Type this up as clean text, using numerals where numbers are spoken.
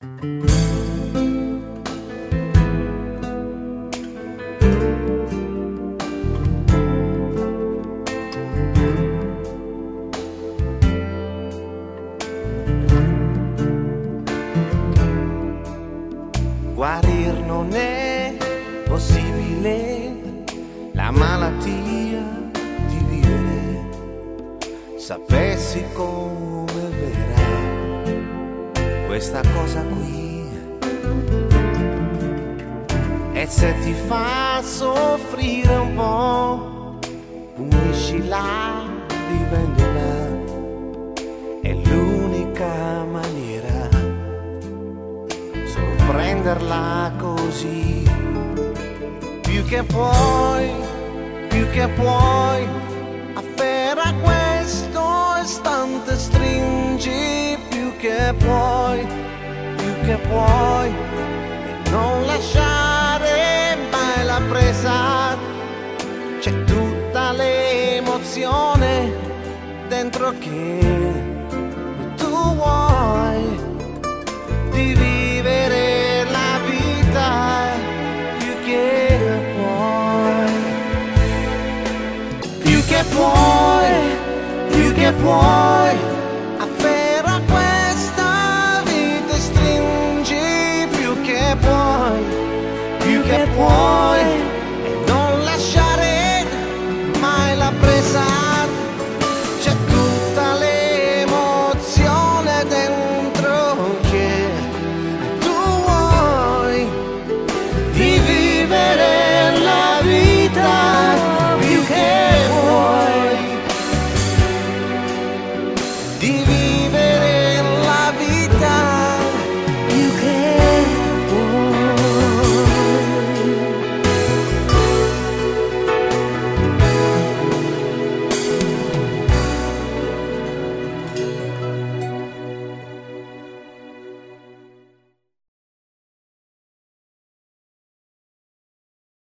Guarir non è possibile, la malattia di vivere, sapessi come vera questa cosa qui, e se ti fa soffrire un po', puniscila, vivendila, è l'unica maniera, prenderla così, più che puoi, afferra questo istante, stringi, più che puoi, e non lasciare mai la presa, c'è tutta l'emozione dentro che tu vuoi di vivere la vita più che puoi, afferra questa vita e stringi più che puoi,